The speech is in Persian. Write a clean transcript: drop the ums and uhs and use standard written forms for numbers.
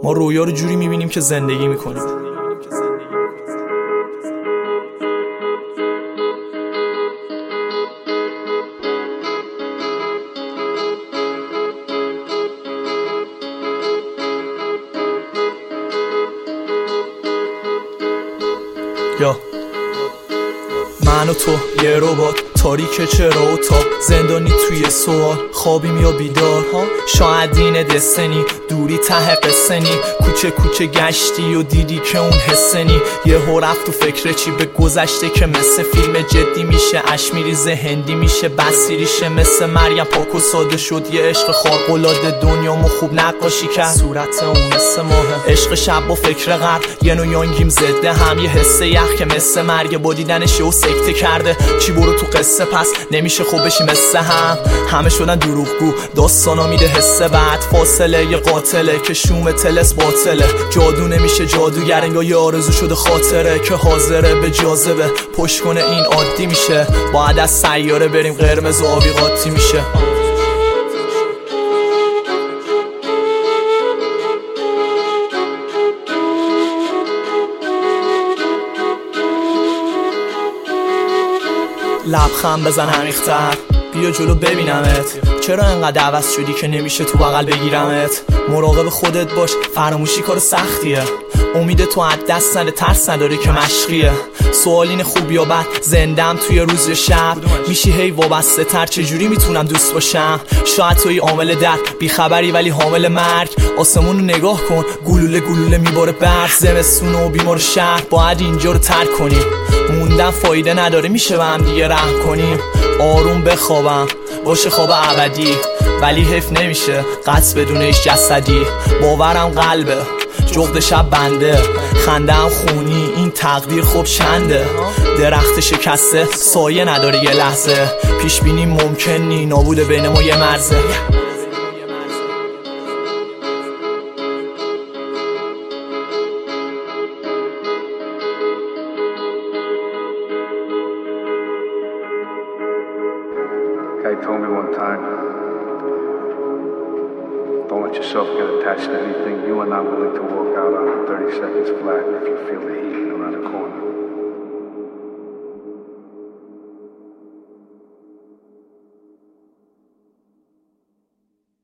ما رویا رو جوری میبینیم که زندگی میکنیم. یا من و تو یه ربات تاریک چرا اتاق زندانی توی سوال خوابیم یا بیدار ها شاید این دستنی دوری ته قصنی کوچه کوچه گشتی و دیدی که اون حسنی یهو رفت تو فکر چی به گذشته که مثل فیلم جدی میشه اش میریزه هندی میشه بسیریشه مثل مریم پاک و ساده شد یه عشق خارق‌العاده دنیامو خوب نقاشی کرد صورت اون مثل ماه عشق شب با فکر غرب یه نوع یانگیم زده هم یه حس یخ که مثل مرگ با دیدنش و سکته کرده چی برو تو قصه پس نمیشه خوب بشی مثل همه شدن دروغگو داستانا میده حس بعد فاصله یه قاتله که شوم تلس باطله جادو نمیشه جادوگر انگار یه آرزو شده خاطره که حاضره به جاذبه پشت کنه این عادی میشه باید از سیاره بریم قرمز و آبی قاطی میشه لبخند بزن عمیق‌تر بیا جلو ببینمت چرا انقدر عوض شدی که نمیشه تو بغل بگیرمت مراقب خودت باش فراموشی کار سختیه امید تو از دست نده ترس نداره که مشقیه سوال اینه خوب یا بد زندم توی روز شب میشی هی وابسته تر چجوری میتونم دوست باشم شاید توی عامل درد بیخبری ولی حامل مرگ آسمون رو نگاه کن گلوله گلوله میباره برف زمستون و بیمار شهر باید اینجا رو ترک کنیم موندن فایده نداره میشه به هم دیگه رحم کنیم آروم بخوابم باشه خواب ابدی ولی حیف نمیشه قصد بدون هیچ جسدی باورم قلبه جغد شب بنده خندم خونی این تقدیر خوب چنده درخت شکسته سایه نداره یه لحظه پیش بینی ممکن نی نابوده بین ما یه مرزه Guy told me one time, don't let yourself get attached to anything. You are not willing to walk out on 30 seconds flat if you feel the heat around the corner.